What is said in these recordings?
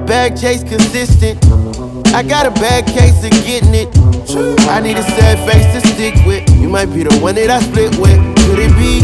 bag chase consistent. I got a bad case of getting it. I need a sad face to stick with. You might be the one that I split with. Could it be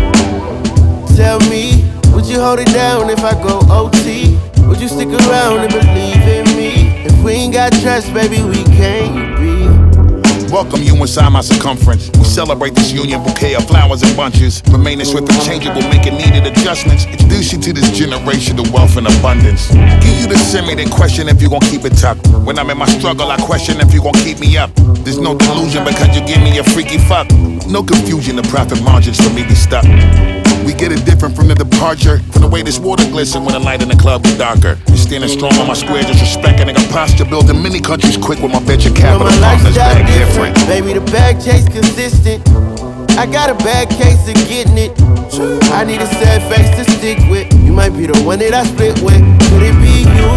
you? Tell me, would you hold it down if I go OT? Would you stick around and believe in me? If we ain't got trust, baby, we can't be. Welcome you inside my circumference. We celebrate this union, bouquet of flowers and bunches. Remain swift and changeable, making needed adjustments. Introduce you to this generation of wealth and abundance. Give you the semi, then question if you gon' keep it tucked. When I'm in my struggle, I question if you gon' keep me up. There's no delusion because you give me a freaky fuck. No confusion, the profit margins for me be stuck. We get it different from the departure. From the way this water glisten when the light in the club is darker. You're standing strong on my square, just respecting a posture. Building many countries quick with my venture capital partners. Bag different. Baby, the bag chase consistent. I got a bad case of getting it. I need a sad face to stick with. You might be the one that I split with. Could it be you?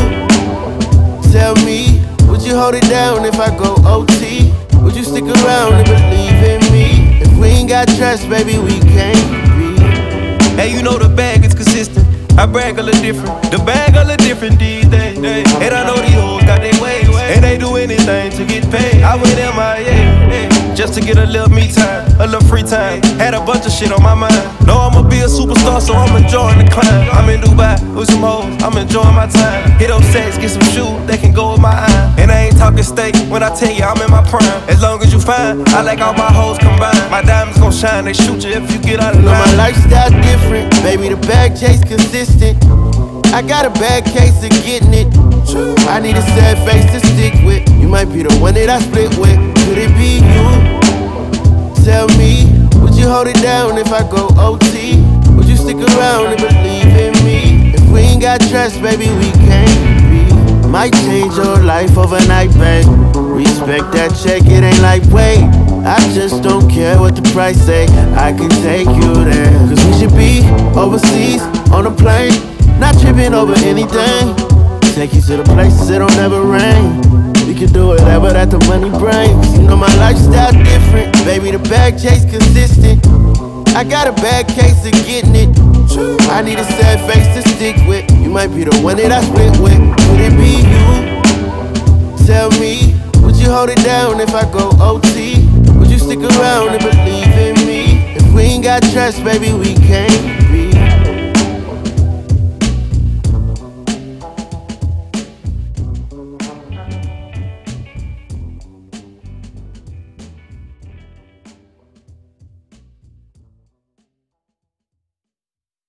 Tell me, would you hold it down if I go OT? Would you stick around and believe in me? If we ain't got trust, baby, we can't be. Hey, you know the bag is consistent. I brag a little different. The bag a little different these days. And I know these hoes got their ways. And they do anything to get paid. I went MIA just to get a little me time, a little free time. Had a bunch of shit on my mind. Know I'ma be a superstar, so I'm enjoying the climb. I'm in Dubai with some hoes, I'm enjoying my time. Hit up sex, get some shoes, they can go with my eye. And I ain't talking steak when I tell you I'm in my prime. As long as you fine, I like all my hoes combined. My diamonds gon' shine, they shoot you if you get out of line. My lifestyle different, baby, the bag chase consistent. I got a bad case of getting it. I need a sad face to stick with. You might be the one that I split with. Could it be you? Tell me, would you hold it down if I go OT? Would you stick around and believe in me? If we ain't got trust, baby, we can't be. Might change your life overnight, babe. Respect that check, it ain't like wait. I just don't care what the price say. I can take you there. Cause we should be overseas on a plane, not tripping over anything. Take you to the places it don't never rain. We can do whatever that the money brings. You know my lifestyle different, baby, the bag chase consistent. I got a bad case of getting it. I need a sad face to stick with. You might be the one that I split with. Could it be you? Tell me, would you hold it down if I go OT? Would you stick around and believe in me? If we ain't got trust, baby, we can't